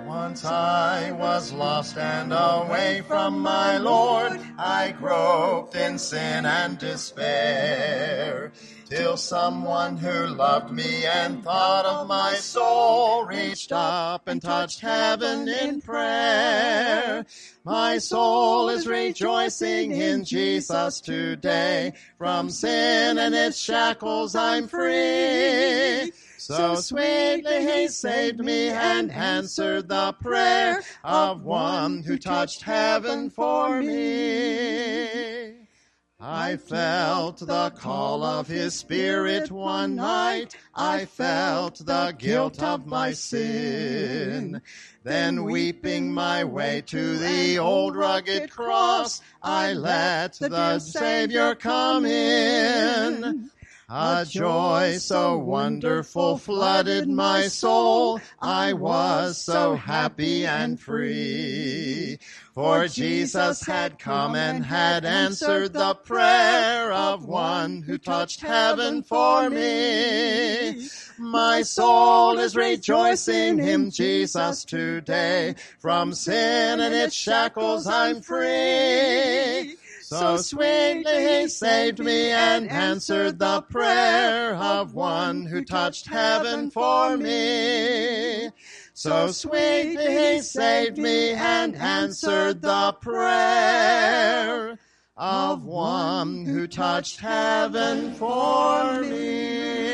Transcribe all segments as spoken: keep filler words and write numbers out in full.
Once I was lost and away from my Lord, I groped in sin and despair, till someone who loved me and thought of my soul reached up and touched heaven in prayer. My soul is rejoicing in Jesus today. From sin and its shackles I'm free. So sweetly he saved me and answered the prayer of one who touched heaven for me. I felt the call of his Spirit one night. I felt the guilt of my sin. Then weeping my way to the old rugged cross, I let the Savior come in. A joy so wonderful flooded my soul. I was so happy and free. For Jesus had come and had answered the prayer of one who touched heaven for me. My soul is rejoicing in Jesus today. From sin and its shackles I'm free. So sweetly he saved me and answered the prayer of one who touched heaven for me. So sweetly he saved me and answered the prayer of one who touched heaven for me.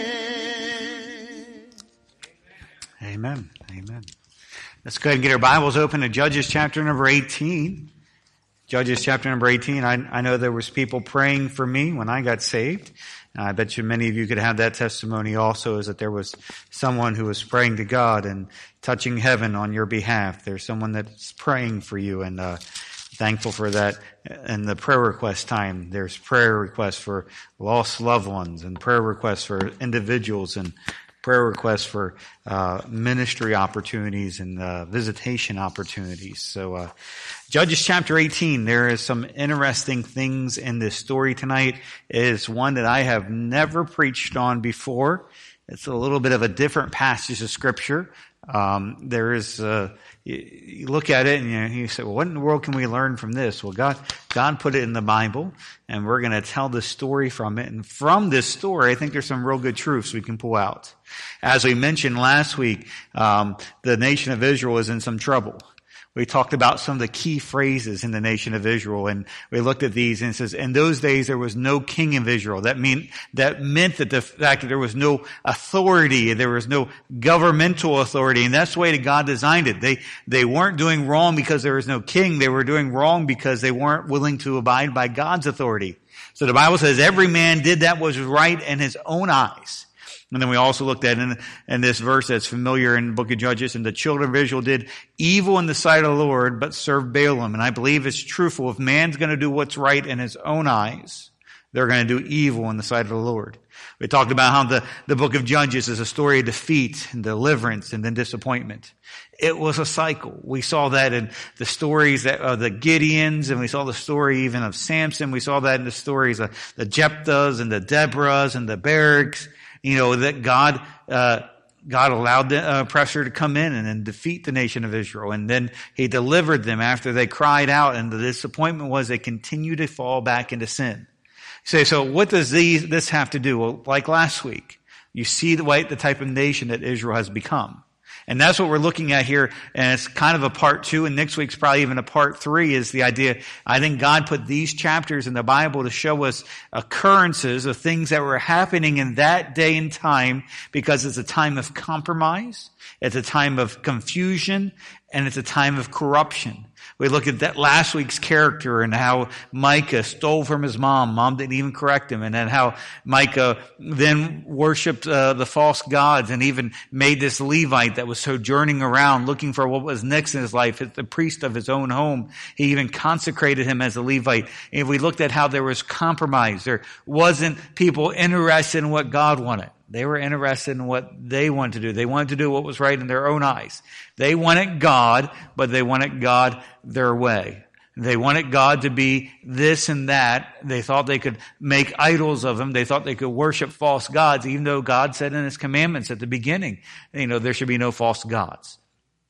Amen. Amen. Let's go ahead and get our Bibles open to Judges chapter number eighteen. Judges chapter number eighteen. I, I know there was people praying for me when I got saved. I bet you many of you could have that testimony also, is that there was someone who was praying to God and touching heaven on your behalf. There's someone that's praying for you, and uh, thankful for that. And the prayer request time, there's prayer requests for lost loved ones and prayer requests for individuals and prayer requests for uh ministry opportunities and uh, visitation opportunities. So uh Judges chapter eighteen, there is some interesting things in this story tonight. It is one that I have never preached on before. It's a little bit of a different passage of Scripture. Um, there is, uh, you, you look at it and you, you say, well, what in the world can we learn from this? Well, God, God put it in the Bible, and we're going to tell the story from it. And from this story, I think there's some real good truths we can pull out. As we mentioned last week, um, the nation of Israel is in some trouble. We talked about some of the key phrases in the nation of Israel, and we looked at these, and it says, in those days there was no king of Israel. That mean, that meant that the fact that there was no authority, there was no governmental authority, and that's the way that God designed it. They, they weren't doing wrong because there was no king. They were doing wrong because they weren't willing to abide by God's authority. So the Bible says every man did that which was right in his own eyes. And then we also looked at in, in this verse that's familiar in the book of Judges, and the children of Israel did evil in the sight of the Lord, but served Balaam. And I believe it's truthful. If man's going to do what's right in his own eyes, they're going to do evil in the sight of the Lord. We talked about how the, the book of Judges is a story of defeat and deliverance and then disappointment. It was a cycle. We saw that in the stories that of the Gideons, and we saw the story even of Samson. We saw that in the stories of the Jephthahs and the Deborahs and the Baraks. You know, that God, uh, God allowed the uh, oppressor to come in and then defeat the nation of Israel. And then he delivered them after they cried out. And the disappointment was they continued to fall back into sin. You say, so what does these, this have to do? Well, like last week, you see the way, the type of nation that Israel has become. And that's what we're looking at here. And it's kind of a part two. And next week's probably even a part three, is the idea. I think God put these chapters in the Bible to show us occurrences of things that were happening in that day and time, because it's a time of compromise. It's a time of confusion, and it's a time of corruption. We looked at that last week's character and how Micah stole from his mom. Mom didn't even correct him. And then how Micah then worshipped uh, the false gods and even made this Levite that was sojourning around looking for what was next in his life, the priest of his own home. He even consecrated him as a Levite. And we looked at how there was compromise. There wasn't people interested in what God wanted. They were interested in what they wanted to do. They wanted to do what was right in their own eyes. They wanted God, but they wanted God their way. They wanted God to be this and that. They thought they could make idols of him. They thought they could worship false gods, even though God said in his commandments at the beginning, you know, there should be no false gods.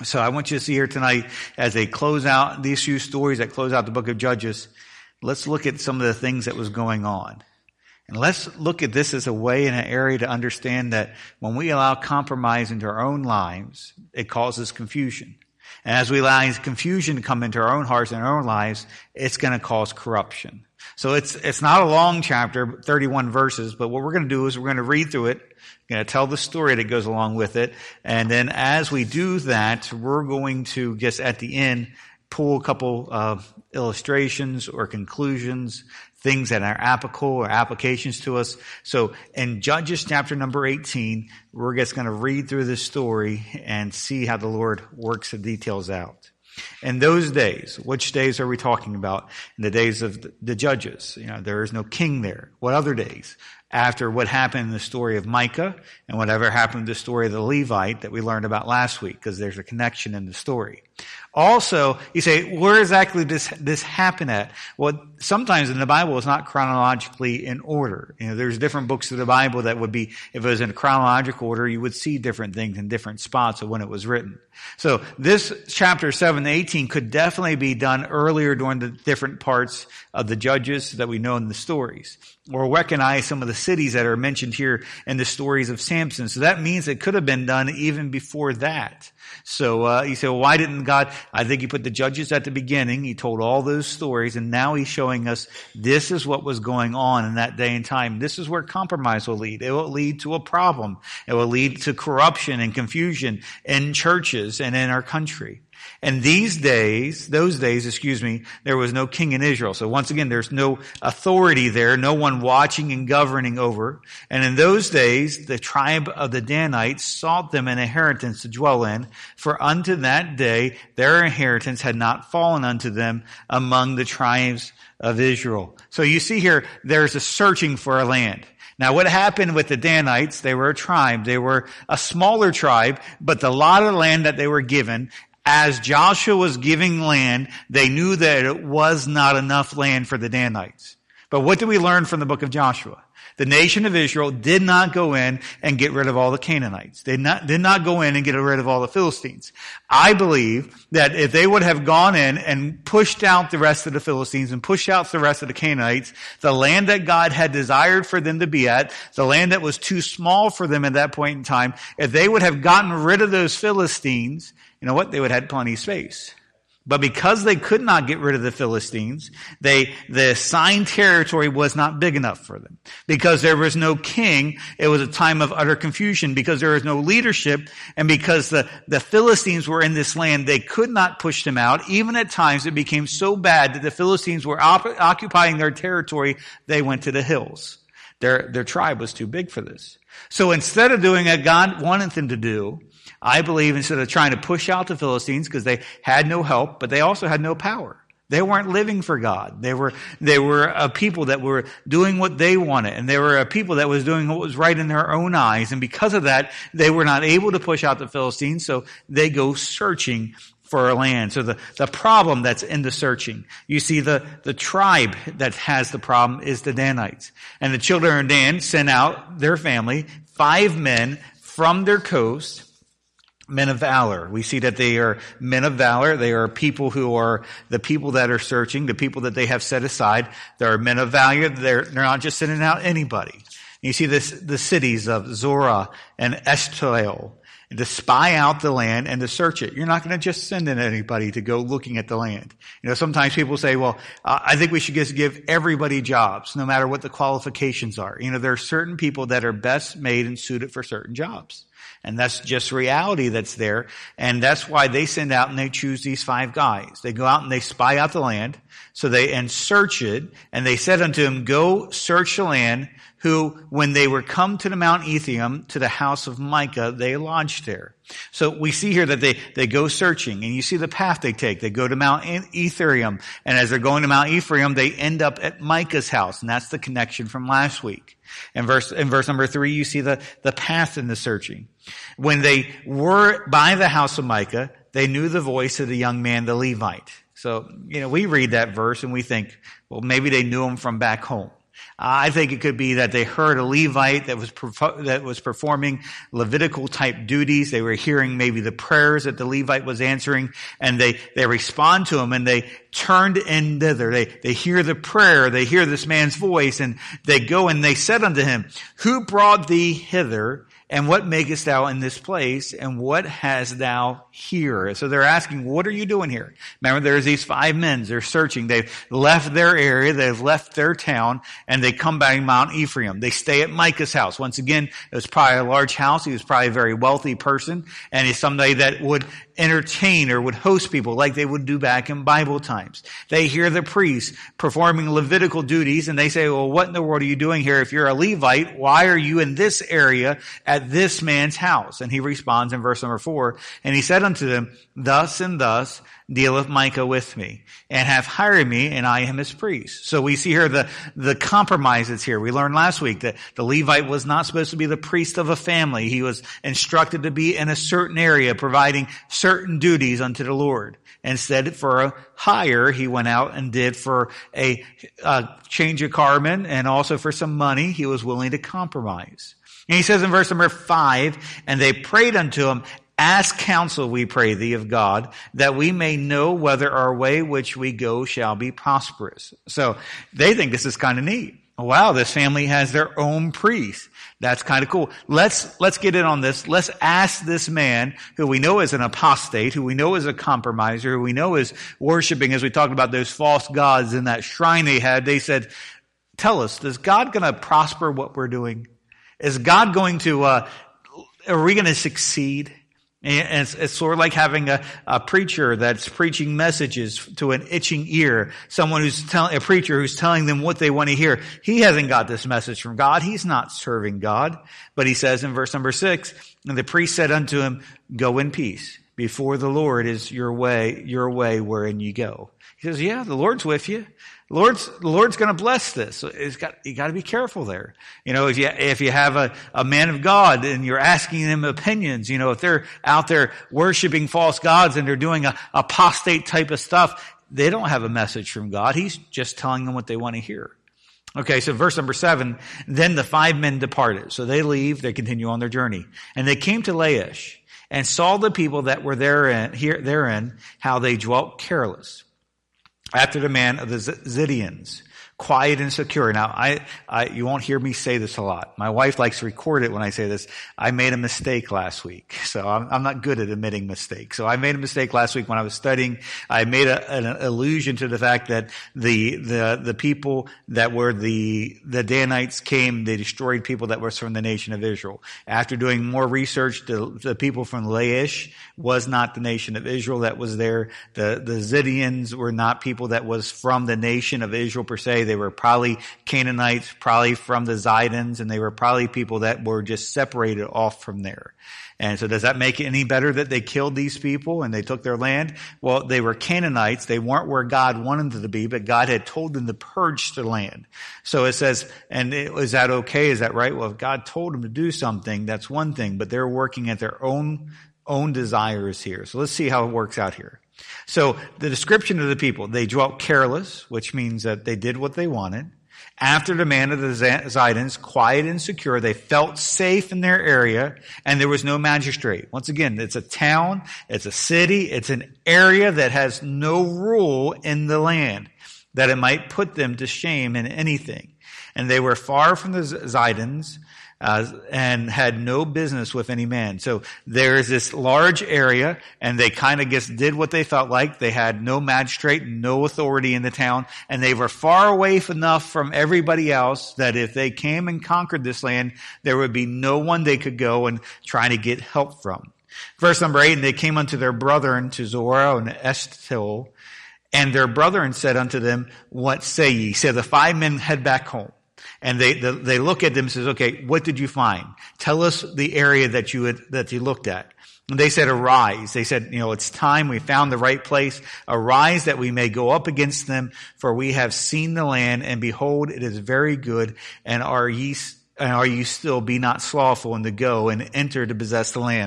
So I want you to see here tonight, as they close out these few stories that close out the book of Judges, let's look at some of the things that was going on. And let's look at this as a way and an area to understand that when we allow compromise into our own lives, it causes confusion. And as we allow confusion to come into our own hearts and our own lives, it's going to cause corruption. So it's it's not a long chapter, thirty-one verses, but what we're going to do is we're going to read through it, we're going to tell the story that goes along with it, and then as we do that, we're going to just at the end pull a couple of illustrations or conclusions, things that are applicable or applications to us. So in Judges chapter number eighteen, we're just going to read through this story and see how the Lord works the details out. In those days, which days are we talking about? In the days of the Judges. You know, there is no king there. What other days? After what happened in the story of Micah and whatever happened in the story of the Levite that we learned about last week, because there's a connection in the story. Also, you say, where exactly does this happen at? Well, sometimes in the Bible it's not chronologically in order. You know, there's different books of the Bible that would be, if it was in chronological order, you would see different things in different spots of when it was written. So this chapter seven to eighteen could definitely be done earlier during the different parts of the Judges that we know in the stories. Or recognize some of the cities that are mentioned here in the stories of Samson. So that means it could have been done even before that. So uh, you say, well, why didn't God? I think he put the Judges at the beginning. He told all those stories, and now he's showing us this is what was going on in that day and time. This is where compromise will lead. It will lead to a problem. It will lead to corruption and confusion in churches and in our country. And these days, those days, excuse me, there was no king in Israel. So once again, there's no authority there, no one watching and governing over. And in those days, the tribe of the Danites sought them an inheritance to dwell in, for unto that day their inheritance had not fallen unto them among the tribes of Israel. So you see here, there's a searching for a land. Now, what happened with the Danites? They were a tribe. They were a smaller tribe, but the lot of land that they were given, as Joshua was giving land, they knew that it was not enough land for the Danites. But what did we learn from the book of Joshua? The nation of Israel did not go in and get rid of all the Canaanites. They not, did not go in and get rid of all the Philistines. I believe that if they would have gone in and pushed out the rest of the Philistines and pushed out the rest of the Canaanites, the land that God had desired for them to be at, the land that was too small for them at that point in time, if they would have gotten rid of those Philistines, you know what? They would have had plenty of space. But because they could not get rid of the Philistines, they, the assigned territory was not big enough for them. Because there was no king, it was a time of utter confusion. Because there was no leadership, and because the, the Philistines were in this land, they could not push them out. Even at times, it became so bad that the Philistines were op- occupying their territory, they went to the hills. Their, their tribe was too big for this. So instead of doing what God wanted them to do, I believe instead of trying to push out the Philistines because they had no help, but they also had no power. They weren't living for God. They were, they were a people that were doing what they wanted, and they were a people that was doing what was right in their own eyes. And because of that, they were not able to push out the Philistines, so they go searching for a land. So the, the problem that's in the searching, you see the, the tribe that has the problem is the Danites. And the children of Dan sent out their family, five men from their coast, men of valor. We see that they are men of valor. They are people who are the people that are searching, the people that they have set aside. They are men of valor. They're, they're not just sending out anybody. You see this, the cities of Zorah and Eshtaol, to spy out the land and to search it. You're not going to just send in anybody to go looking at the land. You know, sometimes people say, well, uh, I think we should just give everybody jobs, no matter what the qualifications are. You know, there are certain people that are best made and suited for certain jobs. And that's just reality that's there. And that's why they send out and they choose these five guys. They go out and they spy out the land. So they, and search it. And they said unto him, go search the land, who, when they were come to the Mount Ephraim, to the house of Micah, they lodged there. So we see here that they, they go searching, and you see the path they take. They go to Mount Ephraim, and as they're going to Mount Ephraim, they end up at Micah's house, and that's the connection from last week. In verse, in verse number three, you see the, the path in the searching. When they were by the house of Micah, they knew the voice of the young man, the Levite. So, you know, we read that verse and we think, well, maybe they knew him from back home. I think it could be that they heard a Levite that was perf- that was performing Levitical type duties. They were hearing maybe the prayers that the Levite was answering, and they, they respond to him, and they turned in thither. They, they hear the prayer, they hear this man's voice, and they go and they said unto him, Who brought thee hither? And what makest thou in this place? And what hast thou here? So they're asking, what are you doing here? Remember, there's these five men. They're searching. They've left their area. They've left their town. And they come back to Mount Ephraim. They stay at Micah's house. Once again, it was probably a large house. He was probably a very wealthy person. And he's somebody that would entertain or would host people like they would do back in Bible times. They hear the priests performing Levitical duties, and they say, well, what in the world are you doing here? If you're a Levite, why are you in this area at this man's house? And he responds in verse number four, and he said unto them, Thus and thus dealeth Micah with me, and hath hired me, and I am his priest. So we see here the, the compromises here. We learned last week that the Levite was not supposed to be the priest of a family. He was instructed to be in a certain area, providing certain duties unto the Lord. Instead, for a hire, he went out and did for a, a change of garment, and also for some money, he was willing to compromise. And he says in verse number five, And they prayed unto him, Ask counsel, we pray thee, of God, that we may know whether our way which we go shall be prosperous. So they think this is kind of neat. Wow, this family has their own priest. That's kind of cool. Let's, let's get in on this. Let's ask this man, who we know is an apostate, who we know is a compromiser, who we know is worshiping, as we talked about those false gods in that shrine they had. They said, tell us, is God going to prosper what we're doing? Is God going to, uh, are we going to succeed? And it's, it's sort of like having a, a preacher that's preaching messages to an itching ear. Someone who's telling, a preacher who's telling them what they want to hear. He hasn't got this message from God. He's not serving God. But he says in verse number six, And the priest said unto him, Go in peace. Before the Lord is your way, your way wherein you go. He says, yeah, the Lord's with you. The Lord's, the Lord's going to bless this. So it's got, you got to be careful there. You know, if you, if you have a, a man of God and you're asking them opinions, you know, if they're out there worshiping false gods and they're doing a apostate type of stuff, they don't have a message from God. He's just telling them what they want to hear. Okay, so verse number seven, Then the five men departed. So they leave, they continue on their journey. And they came to Laish and saw the people that were therein, here, therein, how they dwelt careless, after the man of the Zidonians, quiet and secure. Now, I, I, you won't hear me say this a lot. My wife likes to record it when I say this. I made a mistake last week, so I'm, I'm not good at admitting mistakes. So I made a mistake last week when I was studying. I made a, an allusion to the fact that the, the, the people that were the, the Danites came, they destroyed people that were from the nation of Israel. After doing more research, the, the people from Laish was not the nation of Israel that was there. The, the Zidonians were not people that was from the nation of Israel per se. They were probably Canaanites, probably from the Zidons, and they were probably people that were just separated off from there. And so does that make it any better that they killed these people and they took their land? Well, they were Canaanites. They weren't where God wanted them to be, but God had told them to purge the land. So it says, and it, is that okay? Is that right? Well, if God told them to do something, that's one thing, but they're working at their own, own desires here. So let's see how it works out here. So the description of the people, they dwelt careless, which means that they did what they wanted. After the man of the Zidons, quiet and secure, they felt safe in their area, and there was no magistrate. Once again, it's a town, it's a city, it's an area that has no rule in the land, that it might put them to shame in anything. And they were far from the Zidons, Uh, and had no business with any man. So there's this large area, and they kind of just did what they felt like. They had no magistrate, no authority in the town, and they were far away enough from everybody else that if they came and conquered this land, there would be no one they could go and try to get help from. Verse number eight, And they came unto their brethren, to Zorah and Eshtaol, and their brethren said unto them, What say ye? So the five men head back home. And they, they look at them and says, okay, what did you find? Tell us the area that you had, that you looked at. And they said, arise. They said, you know, it's time. We found the right place. Arise that we may go up against them, for we have seen the land, and behold, it is very good. And are ye, and are you still be not slothful in to go and enter to possess the land?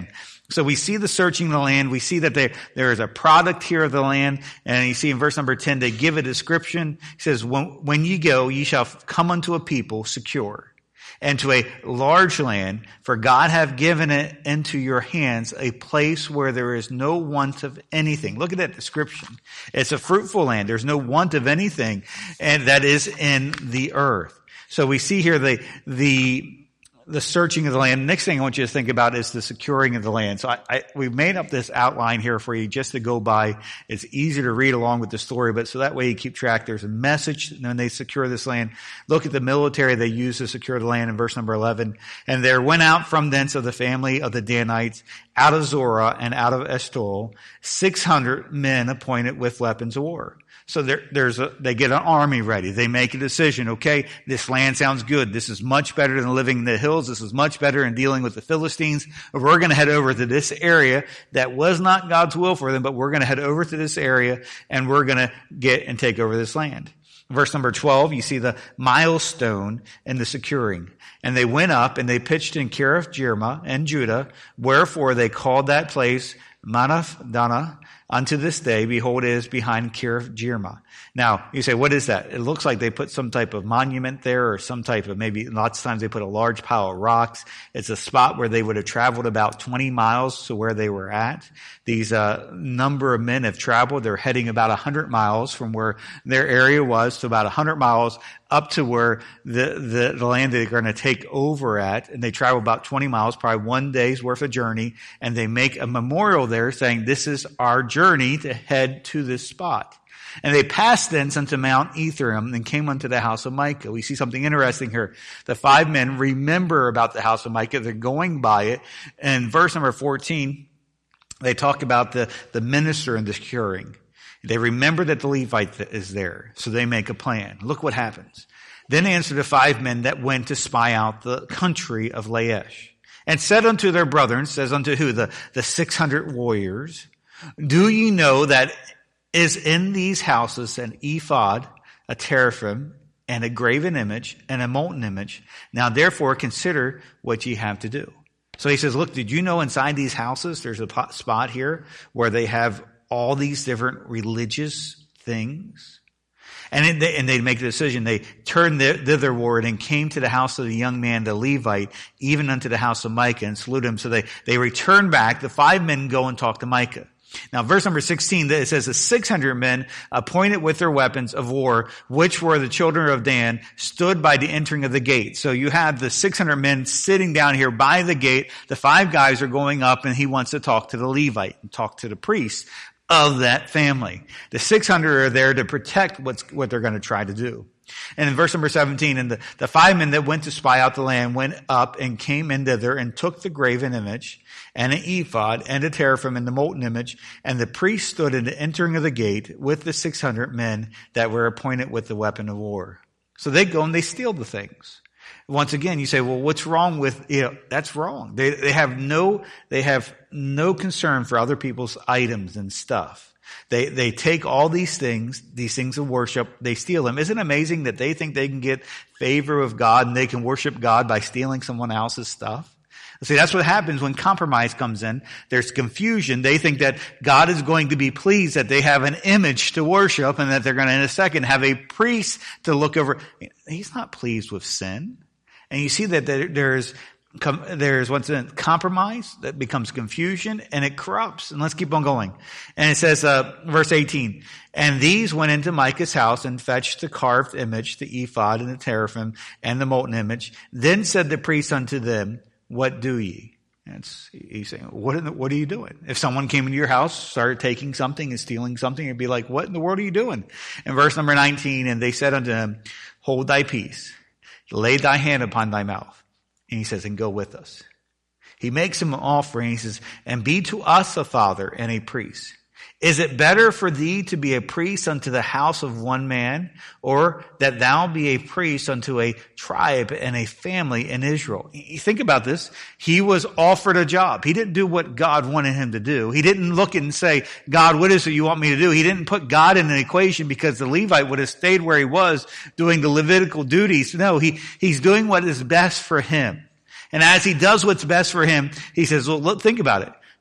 So we see the searching of the land. We see that there, there is a product here of the land. And you see in verse number ten, they give a description. He says, when, when ye go, ye shall come unto a people secure, and to a large land, for God hath given it into your hands, a place where there is no want of anything. Look at that description. It's a fruitful land. There's no want of anything, and that is in the earth. So we see here the, the, the searching of the land. Next thing I want you to think about is the securing of the land. So I, I, we've made up this outline here for you just to go by. It's easy to read along with the story, but so that way you keep track. There's a message when they secure this land. Look at the military they use to secure the land in verse number eleven. And there went out from thence of the family of the Danites, out of Zorah and out of Eshtaol, six hundred men appointed with weapons of war. So there, there's a, they get an army ready. They make a decision. Okay, this land sounds good. This is much better than living in the hills. This is much better than dealing with the Philistines. We're going to head over to this area that was not God's will for them, but we're going to head over to this area and we're going to get and take over this land. Verse number twelve, you see the milestone in the securing. And they went up and they pitched in Kiriath Jearim and Judah, wherefore they called that place Manath Dana. Unto this day, behold, it is behind Kiriath Jearim. Now, you say, what is that? It looks like they put some type of monument there, or some type of, maybe lots of times they put a large pile of rocks. It's a spot where they would have traveled about twenty miles to where they were at. These uh number of men have traveled. They're heading about one hundred miles from where their area was to about one hundred miles up to where the, the, the land they're going to take over at. And they travel about twenty miles, probably one day's worth of journey. And they make a memorial there saying, this is our journey to head to this spot. And they passed thence unto Mount Ephraim and came unto the house of Micah. We see something interesting here. The five men remember about the house of Micah. They're going by it. And verse number fourteen, they talk about the, the minister and the curing. They remember that the Levite is there, so they make a plan. Look what happens. Then answered the five men that went to spy out the country of Laish, and said unto their brethren, says unto who? The, the six hundred warriors, do ye know that is in these houses an ephod, a teraphim, and a graven image, and a molten image? Now therefore consider what ye have to do. So he says, look, did you know inside these houses there's a spot here where they have all these different religious things? And they, and they make the decision. They turned thitherward and came to the house of the young man, the Levite, even unto the house of Micah, and salute him. So they, they return back. The five men go and talk to Micah. Now, verse number sixteen, it says the six hundred men appointed with their weapons of war, which were the children of Dan, stood by the entering of the gate. So you have the six hundred men sitting down here by the gate. The five guys are going up, and he wants to talk to the Levite and talk to the priest of that family. The six hundred are there to protect what's, what they're going to try to do. And in verse number seventeen, and the, the five men that went to spy out the land went up and came in thither and took the graven image and an ephod and a teraphim and the molten image. And the priest stood in the entering of the gate with the six hundred men that were appointed with the weapon of war. So they go and they steal the things. Once again, you say, well, what's wrong with, you know, that's wrong. They, they have no, they have no concern for other people's items and stuff. They, they take all these things, these things of worship, they steal them. Isn't it amazing that they think they can get favor of God and they can worship God by stealing someone else's stuff? See, that's what happens when compromise comes in. There's confusion. They think that God is going to be pleased that they have an image to worship and that they're going to, in a second, have a priest to look over. He's not pleased with sin. And you see that there's, there's what's in compromise that becomes confusion and it corrupts. And let's keep on going. And it says, uh, verse eighteen, and these went into Micah's house and fetched the carved image, the ephod and the teraphim and the molten image. Then said the priest unto them, what do ye? That's, he's saying, what, in the, what are you doing? If someone came into your house, started taking something and stealing something, it'd be like, what in the world are you doing? And verse number nineteen, and they said unto him, hold thy peace, lay thy hand upon thy mouth. And he says, and go with us. He makes him an offering. He says, and be to us a father and a priest. Is it better for thee to be a priest unto the house of one man, or that thou be a priest unto a tribe and a family in Israel? You think about this. He was offered a job. He didn't do what God wanted him to do. He didn't look and say, God, what is it you want me to do? He didn't put God in an equation because the Levite would have stayed where he was doing the Levitical duties. No, he, he's doing what is best for him. And as he does what's best for him, he says, well, look, think about it.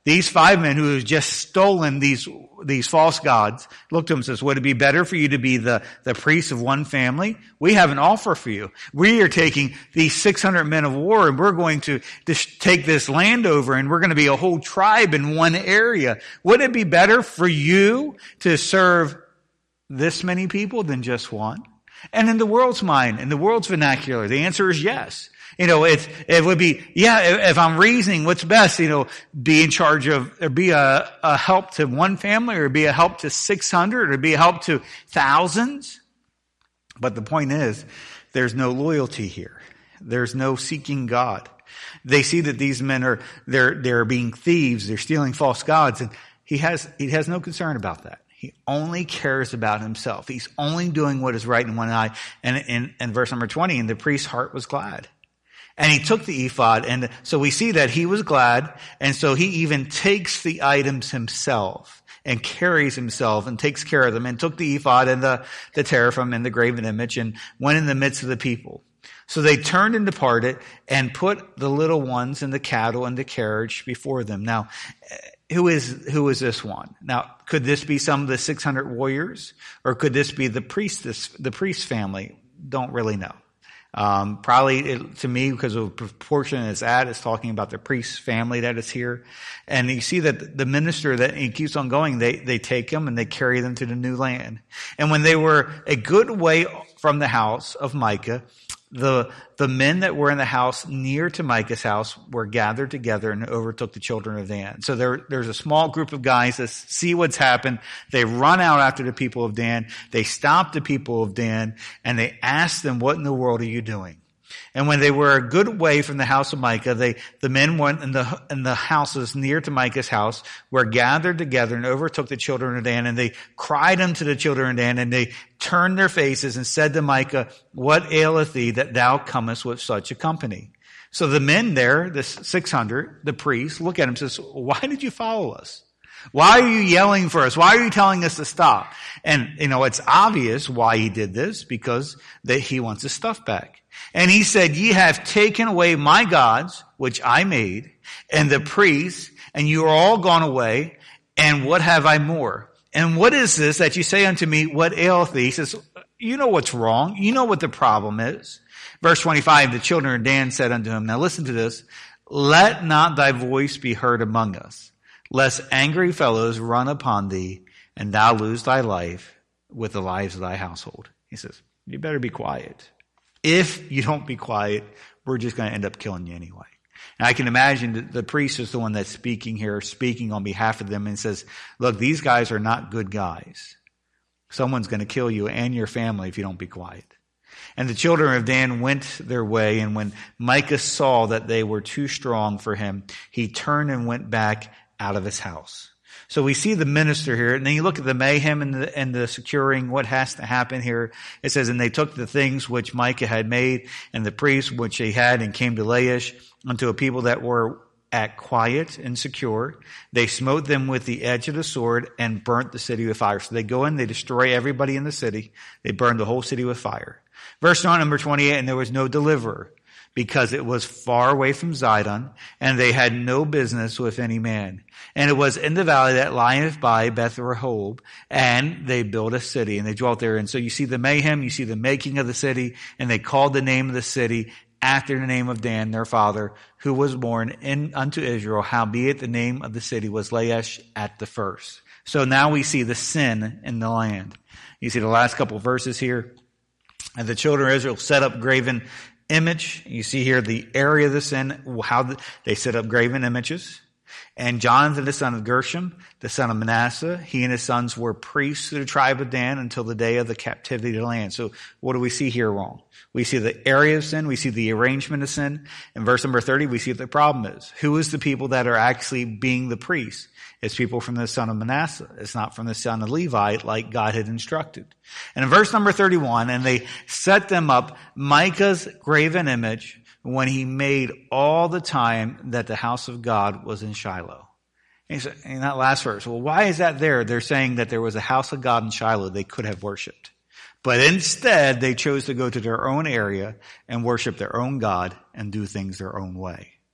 These five men who have just stolen these, these false gods looked to him and says, would it be better for you to be the, the priest of one family? We have an offer for you. We are taking these six hundred men of war and we're going to just take this land over and we're going to be a whole tribe in one area. Wouldn't it be better for you to serve this many people than just one? And in the world's mind, in the world's vernacular, the answer is yes. You know, it, it would be, yeah, if I'm reasoning what's best, you know, be in charge of, or be a, a help to one family, or be a help to six hundred, or be a help to thousands. But the point is, there's no loyalty here. There's no seeking God. They see that these men are, they're, they're being thieves, they're stealing false gods, and he has, he has no concern about that. He only cares about himself. He's only doing what is right in one eye. And in, in verse number twenty, and the priest's heart was glad. And he took the ephod, and so we see that he was glad, and so he even takes the items himself and carries himself and takes care of them, and took the ephod and the, the teraphim and the graven image and went in the midst of the people. So they turned and departed and put the little ones and the cattle and the carriage before them. Now, who is, who is this one? Now, could this be some of the six hundred warriors, or could this be the priest, this, the priest family? Don't really know. Um, probably it, to me, because of the proportion it's at, it's talking about the priest's family that is here. And you see that the minister that he keeps on going, they, they take him and they carry them to the new land. And when they were a good way from the house of Micah, the, the men that were in the house near to Micah's house were gathered together and overtook the children of Dan. So there, there's a small group of guys that see what's happened. They run out after the people of Dan. They stop the people of Dan and they ask them, what in the world are you doing? And when they were a good way from the house of Micah, they, the men went in the, in the houses near to Micah's house, were gathered together and overtook the children of Dan, and they cried unto the children of Dan, and they turned their faces and said to Micah, what aileth thee that thou comest with such a company? So the men there, the six hundred, the priests, look at him and says, why did you follow us? Why are you yelling for us? Why are you telling us to stop? And, you know, it's obvious why he did this, because that he wants his stuff back. And he said, ye have taken away my gods, which I made, and the priests, and you are all gone away. And what have I more? And what is this that you say unto me, what aileth thee? He says, you know what's wrong. You know what the problem is. Verse twenty-five, the children of Dan said unto him, now listen to this, let not thy voice be heard among us, lest angry fellows run upon thee, and thou lose thy life with the lives of thy household. He says, you better be quiet. If you don't be quiet, we're just going to end up killing you anyway. And I can imagine that the priest is the one that's speaking here, speaking on behalf of them, and says, look, these guys are not good guys. Someone's going to kill you and your family if you don't be quiet. And the children of Dan went their way, and when Micah saw that they were too strong for him, he turned and went back out of his house. So we see the minister here, and then you look at the mayhem and the, and the securing, what has to happen here. It says, and they took the things which Micah had made, and the priests which he had, and came to Laish unto a people that were at quiet and secure. They smote them with the edge of the sword and burnt the city with fire. So they go in, they destroy everybody in the city. They burn the whole city with fire. Verse number twenty-eight, and there was no deliverer, because it was far away from Zidon, and they had no business with any man. And it was in the valley that lieth by Beth Rehob, and they built a city, and they dwelt there. And so you see the mayhem, you see the making of the city, and they called the name of the city after the name of Dan, their father, who was born in unto Israel. Howbeit the name of the city was Laish at the first. So now we see the sin in the land. You see the last couple of verses here. And the children of Israel set up graven image. You see here the area of the sin, how the, they set up graven images. And Jonathan, the son of Gershom, the son of Manasseh, he and his sons were priests to the tribe of Dan until the day of the captivity to the land. So what do we see here wrong? We see the area of sin. We see the arrangement of sin. In verse number thirty, we see what the problem is. Who is the people that are actually being the priests? It's people from the son of Manasseh. It's not from the son of Levi like God had instructed. And in verse number thirty-one, and they set them up Micah's graven image when he made all the time that the house of God was in Shiloh. And in that last verse, well, why is that there? They're saying that there was a house of God in Shiloh they could have worshipped. But instead, they chose to go to their own area and worship their own God and do things their own way.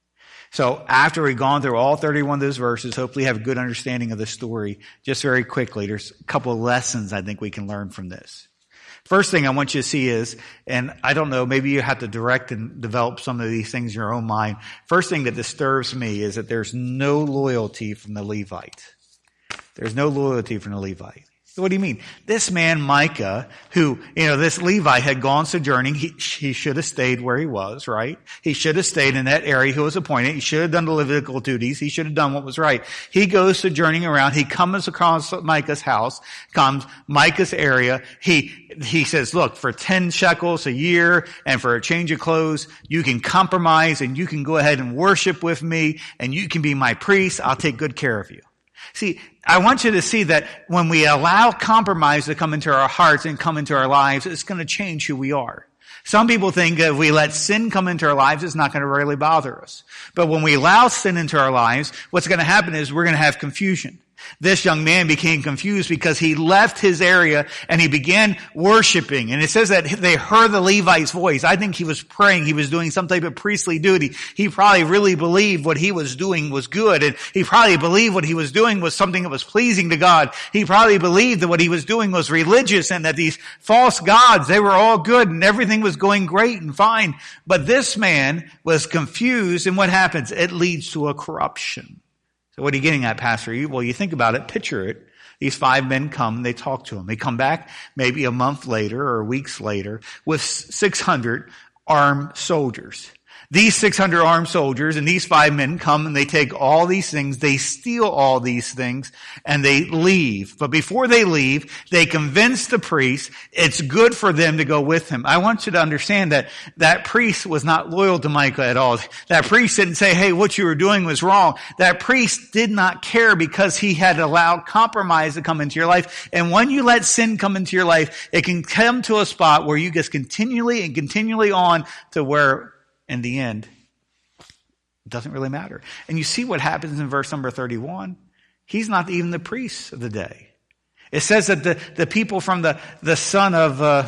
So after we've gone through all thirty-one of those verses, hopefully you have a good understanding of the story. Just very quickly, there's a couple of lessons I think we can learn from this. First thing I want you to see is, and I don't know, maybe you have to direct and develop some of these things in your own mind. First thing that disturbs me is that there's no loyalty from the Levite. There's no loyalty from the Levite. What do you mean? This man, Micah, who, you know, this Levite had gone sojourning. He, he should have stayed where he was, right? He should have stayed in that area he was appointed. He should have done the Levitical duties. He should have done what was right. He goes sojourning around. He comes across Micah's house, comes Micah's area. He, he says, look, for ten shekels a year and for a change of clothes, you can compromise and you can go ahead and worship with me and you can be my priest. I'll take good care of you. See, I want you to see that when we allow compromise to come into our hearts and come into our lives, it's going to change who we are. Some people think that if we let sin come into our lives, it's not going to really bother us. But when we allow sin into our lives, what's going to happen is we're going to have confusion. This young man became confused because he left his area and he began worshiping. And it says that they heard the Levite's voice. I think he was praying. He was doing some type of priestly duty. He probably really believed what he was doing was good. And he probably believed what he was doing was something that was pleasing to God. He probably believed that what he was doing was religious and that these false gods, they were all good and everything was going great and fine. But this man was confused, and what happens? It leads to a corruption. So what are you getting at, Pastor? Well, you think about it, picture it. These five men come, they talk to him. They come back maybe a month later or weeks later with six hundred armed soldiers. These six hundred armed soldiers and these five men come and they take all these things, they steal all these things, and they leave. But before they leave, they convince the priest it's good for them to go with him. I want you to understand that that priest was not loyal to Micah at all. That priest didn't say, hey, what you were doing was wrong. That priest did not care because he had allowed compromise to come into your life. And when you let sin come into your life, it can come to a spot where you just continually and continually on to where in the end, it doesn't really matter. And you see what happens in verse number thirty-one. He's not even the priest of the day. It says that the, the people from the, the son of, uh,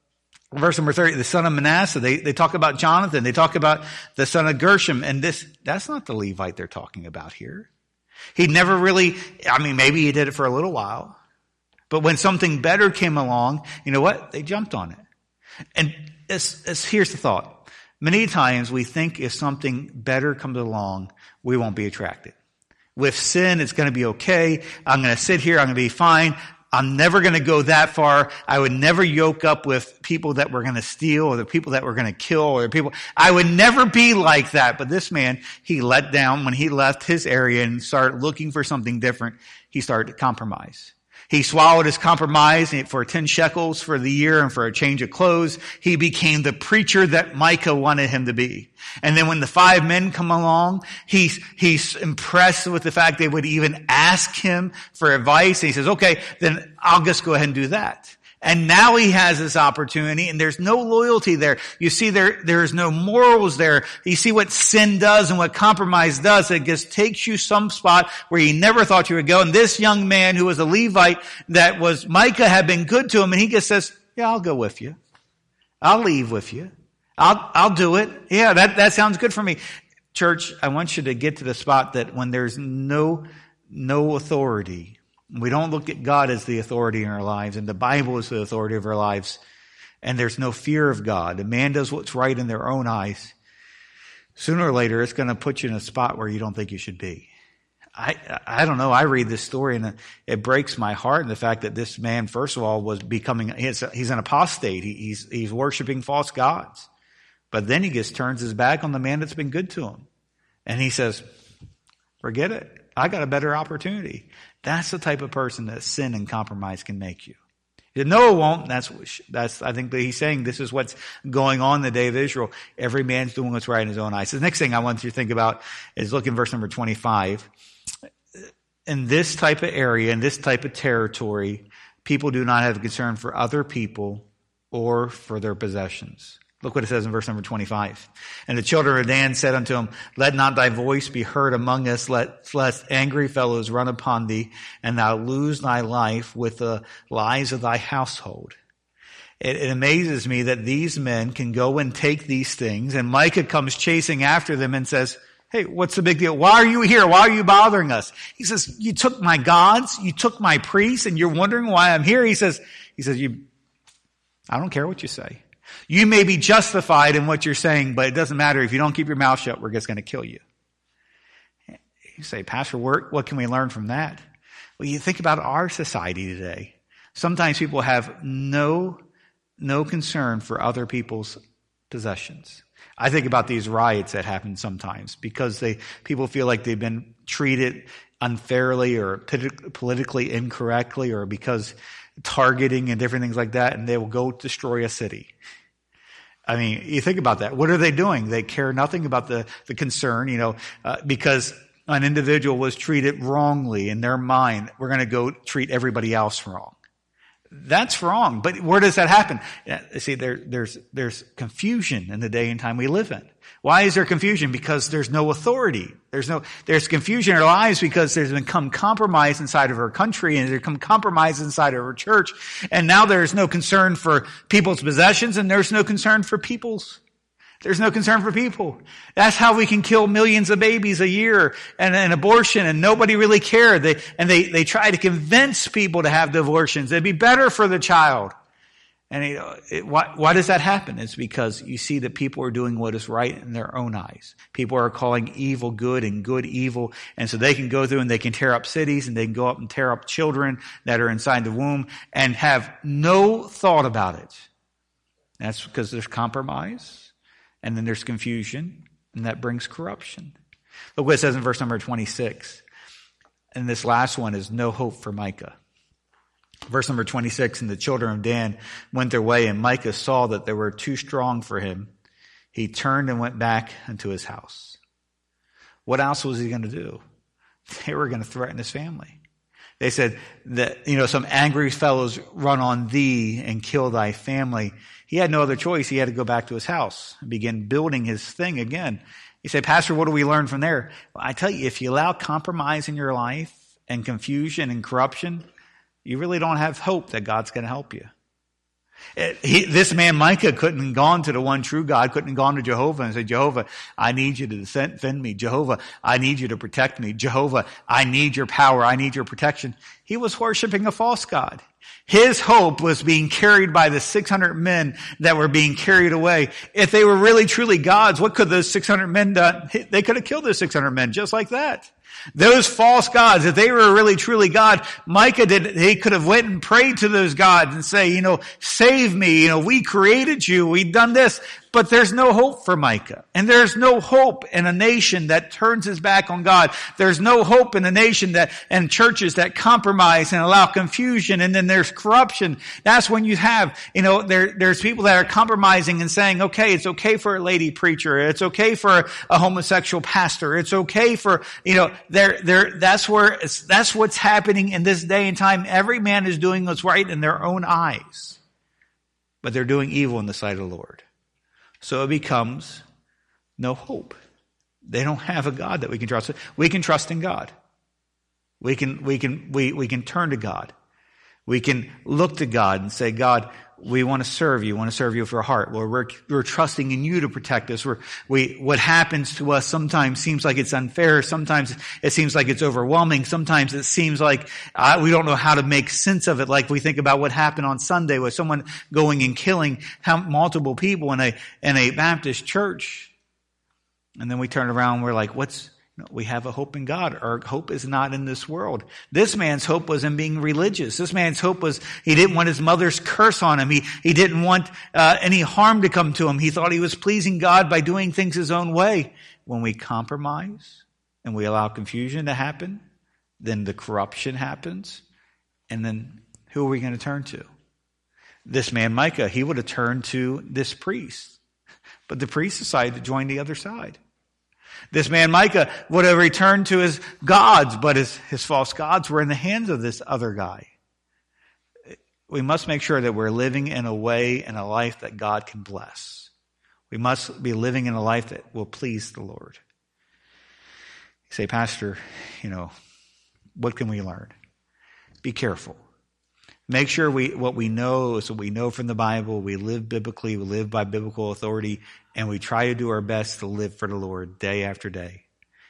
verse number thirty, the son of Manasseh, they, they talk about Jonathan. They talk about the son of Gershom. And this, that's not the Levite they're talking about here. He never really, I mean, maybe he did it for a little while. But when something better came along, you know what? They jumped on it. And it's, it's, here's the thought. Many times we think if something better comes along, we won't be attracted. With sin, it's going to be okay. I'm going to sit here. I'm going to be fine. I'm never going to go that far. I would never yoke up with people that were going to steal or the people that were going to kill or the people. I would never be like that. But this man, he let down when he left his area and started looking for something different. He started to compromise. He swallowed his compromise for ten shekels for the year and for a change of clothes. He became the preacher that Micah wanted him to be. And then when the five men come along, he's, he's impressed with the fact they would even ask him for advice. And he says, okay, then I'll just go ahead and do that. And now he has this opportunity, and there's no loyalty there. You see, there, there's no morals there. You see what sin does and what compromise does. It just takes you some spot where you never thought you would go. And this young man who was a Levite that was, Micah had been good to him, and he just says, yeah, I'll go with you. I'll leave with you. I'll, I'll do it. Yeah, that, that sounds good for me. Church, I want you to get to the spot that when there's no, no authority, we don't look at God as the authority in our lives, and the Bible is the authority of our lives, and there's no fear of God. A man does what's right in their own eyes. Sooner or later, it's going to put you in a spot where you don't think you should be. I I don't know. I read this story, and it breaks my heart in the fact that this man, first of all, was becoming, he's, he's an apostate. He, he's, he's worshiping false gods. But then he just turns his back on the man that's been good to him. And he says, forget it. I got a better opportunity. That's the type of person that sin and compromise can make you. He said, no, it won't. That's, that's, I think that he's saying this is what's going on in the day of Israel. Every man's doing what's right in his own eyes. So the next thing I want you to think about is look in verse number twenty-five. In this type of area, in this type of territory, people do not have a concern for other people or for their possessions. Look what it says in verse number twenty-five. And the children of Dan said unto him, let not thy voice be heard among us, let, lest angry fellows run upon thee, and thou lose thy life with the lives of thy household. It, it amazes me that these men can go and take these things, and Micah comes chasing after them and says, Hey, what's the big deal? Why are you here? Why are you bothering us? He says, you took my gods, you took my priests, and you're wondering why I'm here. He says, he says, you, I don't care what you say. You may be justified in what you're saying, but it doesn't matter. If you don't keep your mouth shut, we're just going to kill you. You say, Pastor, what can we learn from that? Well, you think about our society today. Sometimes people have no, no concern for other people's possessions. I think about these riots that happen sometimes because they people feel like they've been treated unfairly or politically incorrectly, or because targeting and different things like that, and they will go destroy a city. I mean, you think about that. What are they doing? They care nothing about the, the concern, you know, uh, because an individual was treated wrongly in their mind. We're going to go treat everybody else wrong. That's wrong. But where does that happen? See, there, there's, there's confusion in the day and time we live in. Why is there confusion? Because there's no authority. There's no, there's confusion in our lives because there's become compromise inside of our country, and there's become compromise inside of our church. And now there's no concern for people's possessions, and there's no concern for people's There's no concern for people. That's how we can kill millions of babies a year and an abortion, and nobody really cared. They, and they, they try to convince people to have the abortions. It'd be better for the child. And you know, it, why, why does that happen? It's because you see that people are doing what is right in their own eyes. People are calling evil good and good evil. And so they can go through and they can tear up cities, and they can go up and tear up children that are inside the womb and have no thought about it. That's because there's compromise. And then there's confusion, and that brings corruption. Look what it says in verse number twenty-six. And this last one is no hope for Micah. Verse number twenty-six, and the children of Dan went their way, and Micah saw that they were too strong for him. He turned and went back into his house. What else was he going to do? They were going to threaten his family. They said that, you know, some angry fellows run on thee and kill thy family. He had no other choice. He had to go back to his house and begin building his thing again. You say, Pastor, what do we learn from there? Well, I tell you, if you allow compromise in your life and confusion and corruption, you really don't have hope that God's going to help you. It, he, this man Micah couldn't have gone to the one true God, couldn't have gone to Jehovah and said, Jehovah, I need you to defend me. Jehovah, I need you to protect me. Jehovah, I need your power. I need your protection. He was worshiping a false god. His hope was being carried by the six hundred men that were being carried away. If they were really truly gods, what could those six hundred men done? They could have killed those six hundred men just like that. Those false gods, if they were really truly God, Micah did, he could have went and prayed to those gods and say, you know, save me. You know, we created you. We've done this. But there's no hope for Micah. And there's no hope in a nation that turns his back on God. There's no hope in a nation that, and churches that compromise and allow confusion. And then there's corruption. That's when you have, you know, there, there's people that are compromising and saying, okay, it's okay for a lady preacher. It's okay for a homosexual pastor. It's okay for, you know, there, there, that's where, it's, that's what's happening in this day and time. Every man is doing what's right in their own eyes, but they're doing evil in the sight of the Lord. So it becomes no hope. They don't have a God that we can trust. We can trust in God. We can, we can, we, we can turn to God. We can look to God and say, God, we want to serve you. We want to serve you with our heart. Lord, we're, we're trusting in you to protect us. We're, we, what happens to us sometimes seems like it's unfair. Sometimes it seems like it's overwhelming. Sometimes it seems like uh, we don't know how to make sense of it. Like we think about what happened on Sunday with someone going and killing how, multiple people in a, in a Baptist church. And then we turn around and we're like, what's, we have a hope in God. Our hope is not in this world. This man's hope was in being religious. This man's hope was he didn't want his mother's curse on him. He, he didn't want uh, any harm to come to him. He thought he was pleasing God by doing things his own way. When we compromise and we allow confusion to happen, then the corruption happens. And then who are we going to turn to? This man Micah, he would have turned to this priest. But the priest decided to join the other side. This man Micah would have returned to his gods, but his, his false gods were in the hands of this other guy. We must make sure that we're living in a way and a life that God can bless. We must be living in a life that will please the Lord. You say, Pastor, you know, what can we learn? Be careful. Make sure we what we know is what we know from the Bible. We live biblically. We live by biblical authority. And we try to do our best to live for the Lord day after day.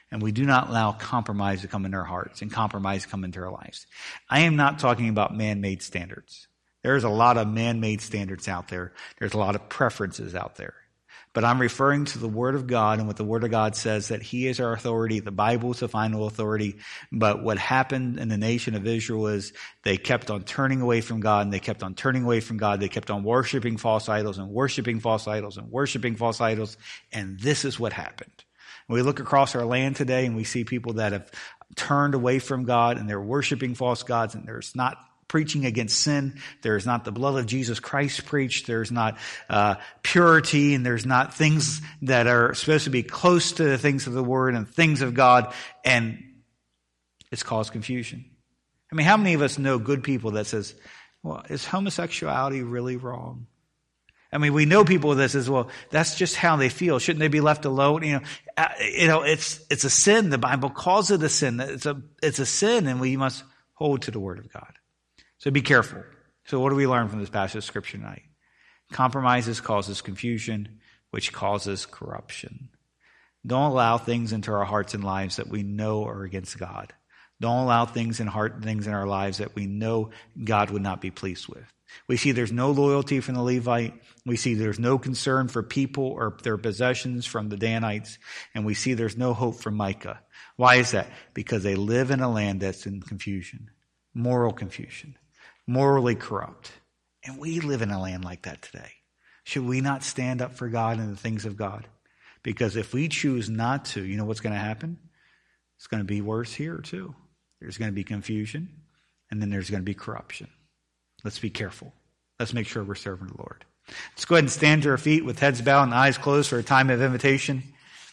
And we do not allow compromise to come into our hearts and compromise to come into our lives. I am not talking about man-made standards. There's a lot of man-made standards out there. There's a lot of preferences out there. But I'm referring to the Word of God and what the Word of God says, that He is our authority. The Bible is the final authority. But what happened in the nation of Israel is they kept on turning away from God, and they kept on turning away from God. They kept on worshiping false idols and worshiping false idols and worshiping false idols. And this is what happened. We look across our land today and we see people that have turned away from God and they're worshiping false gods, and there's not preaching against sin. There's not the blood of Jesus Christ preached. There's not uh, purity, and there's not things that are supposed to be close to the things of the Word and things of God, and it's caused confusion. I mean, how many of us know good people that says, well, is homosexuality really wrong? I mean, we know people that says, well, that's just how they feel. Shouldn't they be left alone? You know, uh, you know, it's, it's a sin. The Bible calls it a sin. It's a, it's a sin, and we must hold to the Word of God. So be careful. So what do we learn from this passage of Scripture tonight? Compromises causes confusion, which causes corruption. Don't allow things into our hearts and lives that we know are against God. Don't allow things in heart, things in our lives that we know God would not be pleased with. We see there's no loyalty from the Levite. We see there's no concern for people or their possessions from the Danites. And we see there's no hope for Micah. Why is that? Because they live in a land that's in confusion, moral confusion, morally corrupt. And we live in a land like that today. Should we not stand up for God and the things of God? Because if we choose not to, you know what's going to happen? It's going to be worse here too. There's going to be confusion, and then there's going to be corruption. Let's be careful. Let's make sure we're serving the Lord. Let's go ahead and stand to our feet with heads bowed and eyes closed for a time of invitation.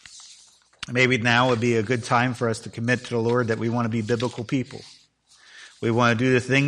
Maybe now would be a good time for us to commit to the Lord that we want to be biblical people. We want to do the things